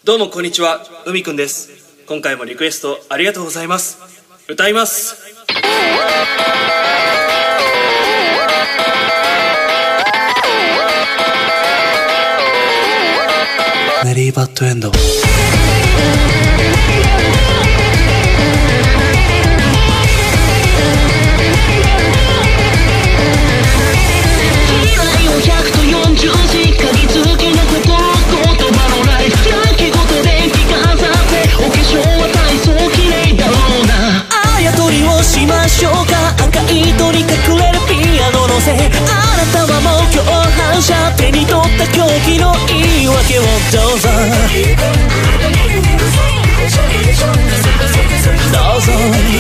どうもこんにちは、海くんです。今回もリクエストありがとうございます。歌います。メリーバッドエンド。手に取った狂気の言い訳をどうぞどうぞ。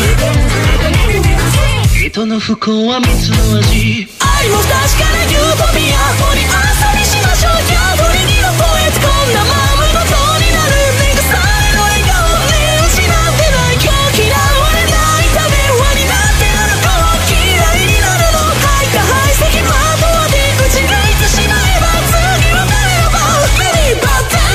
人の不幸は蜜の味。愛も確かなユートピア。盛り遊びしましょうよ。振り切るポエト。こんなままごとになる。目がされの笑顔。目を失ってない今日。嫌われないため輪になってあの子嫌いになるの。吐いた排斥まとわで打ち抜いてしまえば次は誰の番。メリーバッド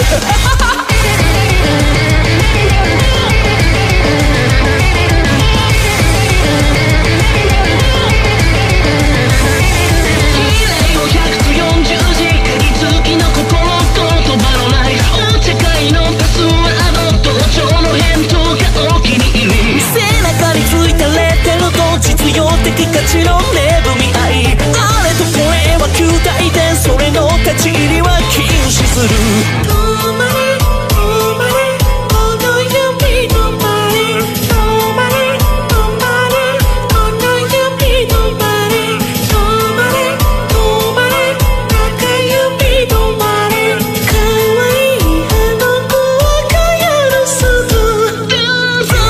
価値の恵み合い。あれとこれは旧体点。それの立ち入りは禁止する。止まれ止まれこの指止まれ止まれ止まれこの指止まれ止まれ止まれ中指止まれ可愛いあの子は蚊帳の鈴。どうぞ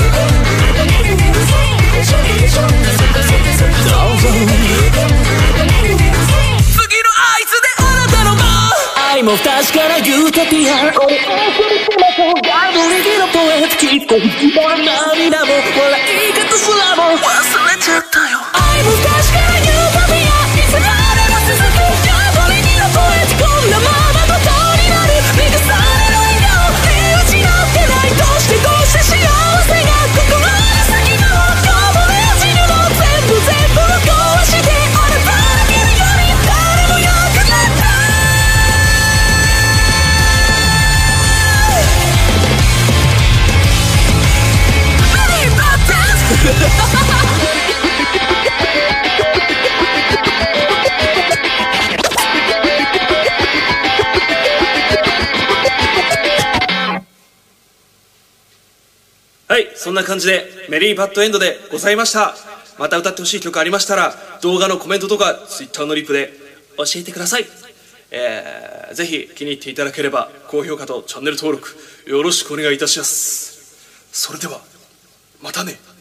愛も不確かなユートピア。これを振りしましょう。ガードリギのポエト。きっと涙も笑い方すらも忘れちゃったよ。愛も不確かなユートピア。いつまでも続くガードリギのポエト。こんなままごとになる。目がされの笑顔。手打ちなってないどうして幸せが心の隙間をこぼれ落ちるの。全部壊してあればだけのように誰も良くなった。はい、そんな感じでメリーバッドエンドでございました。また歌ってほしい曲ありましたら動画のコメントとか Twitter のリプで教えてください。ぜひ気に入っていただければ高評価とチャンネル登録よろしくお願いいたします。それではまたね。